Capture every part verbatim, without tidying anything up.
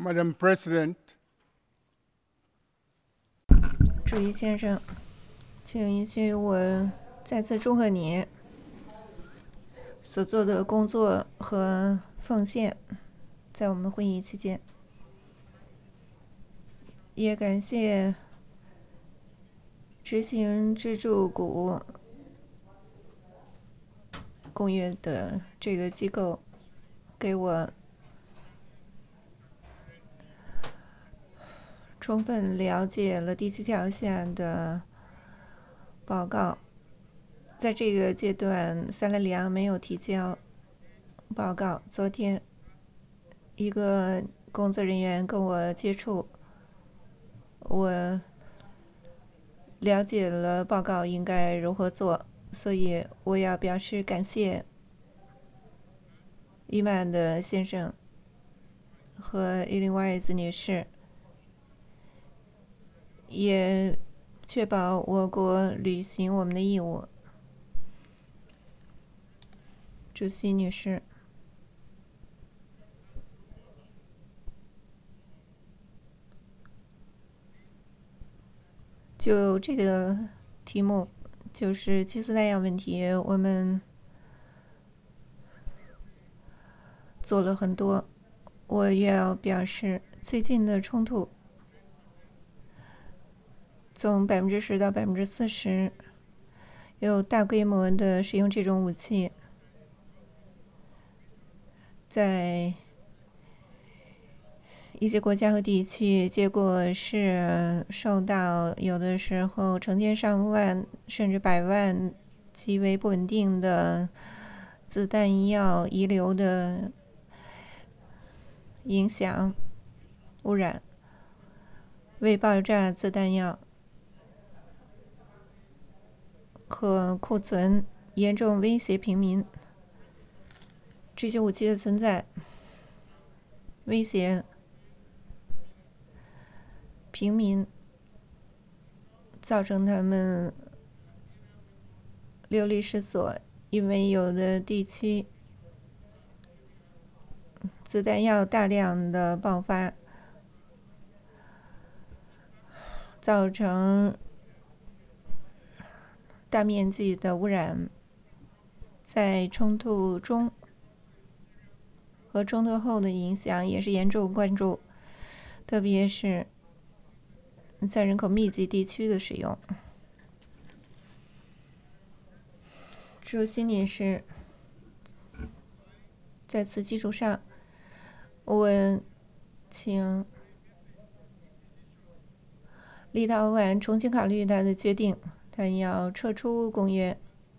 Madam President, 主席先生，请允许我再次祝贺你所做的工作和奉献，在我们会议期间，也感谢执行支柱谷公约的这个机构给我充分了解了第七条下的报告。在这个阶段，萨勒里昂没有提交报告。昨天，一个工作人员跟我接触，我了解了报告应该如何做，所以我要表示感谢伊曼的先生和伊琳瓦尔兹女士，也确保我国履行我们的义务。主席女士，就这个题目，就是激素弹药问题，我们做了很多。我也要表示，最近的冲突从百分之十到百分之四十，有大规模的使用这种武器，在一些国家和地区，结果是受到有的时候成千上万甚至百万极为不稳定的子弹药遗留的影响、污染，为爆炸子弹药和库存严重威胁平民。这些武器的存在威胁平民，造成他们流离失所，因为有的地区子弹药大量的爆发，造成大面积的污染。在冲突中和冲突后的影响也是严重关注，特别是在人口密集地区的使用。主席女士，在此基础上，我请立陶宛重新考虑他的决定，他要撤出公约，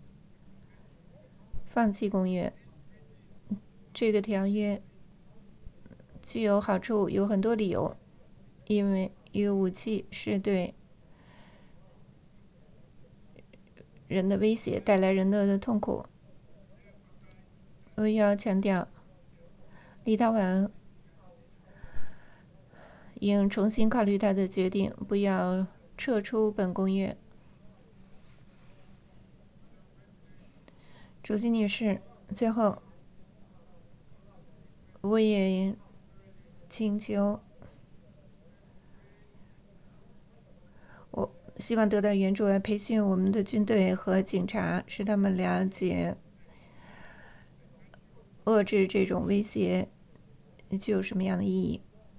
放弃公约。这个条约具有好处，有很多理由，因为一个武器是对人的威胁，带来人的痛苦。我要强调，立陶宛应重新考虑他的决定，不要撤出本公约。主席女士，最后，我也请求，我希望得到援助来培训我们的军队和警察，使他们了解遏制这种威胁具有什么样的意义。